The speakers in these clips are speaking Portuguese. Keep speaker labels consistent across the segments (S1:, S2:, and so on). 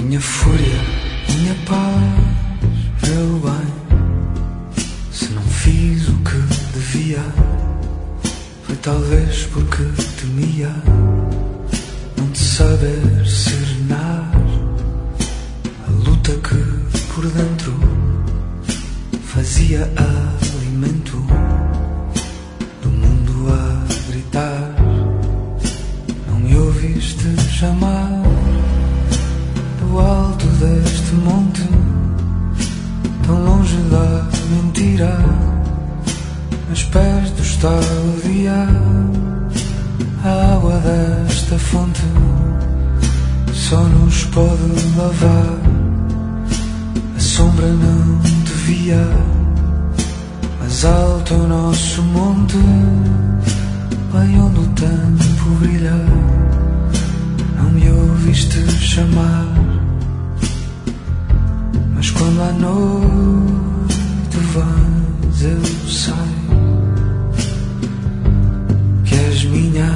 S1: Minha fúria, minha paz, meu bem. Se não fiz o que devia, foi talvez porque temia não te saber serenar. A luta que por dentro fazia alimento do mundo a gritar. Não me ouviste chamar do alto deste monte, tão longe da mentira, nos pés do estado dia. A água desta fonte só nos pode lavar. A sombra não te via, mas alto é o nosso monte, bem onde o tempo brilha. Não me ouviste chamar, mas quando à noite vens eu sei que és minha,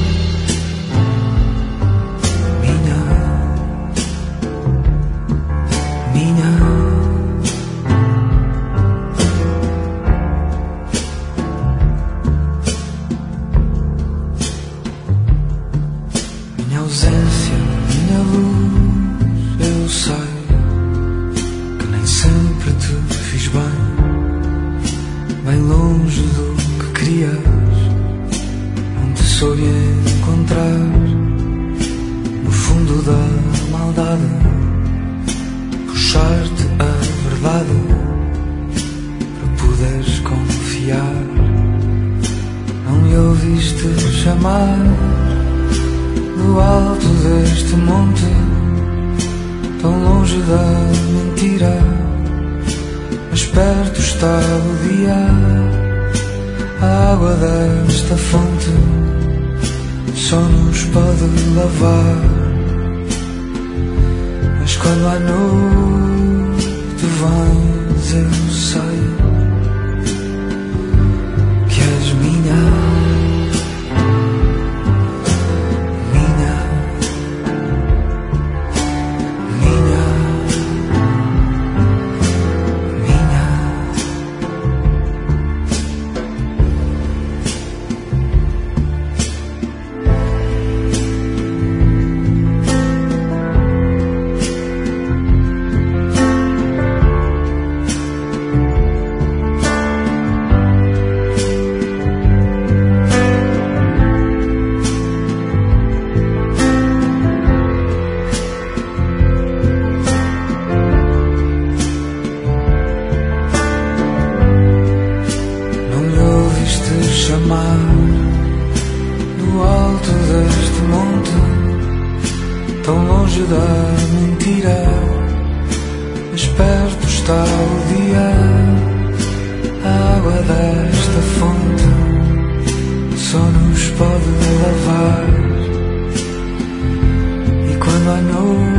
S1: minha, minha. Minha ausência, minha luz, eu sei que nem sempre te fiz bem, bem longe do que querias. Não te soube encontrar no fundo da maldade, puxar-te a verdade para poderes confiar. Não me ouviste chamar do alto deste monte, tão longe da mentira, mas perto está o dia. A água desta fonte só nos pode lavar, mas quando à noite vens eu sei que és minha. Chamar do alto deste monte, tão longe da mentira, mas perto está o dia. A água desta fonte só nos pode lavar, e quando à noite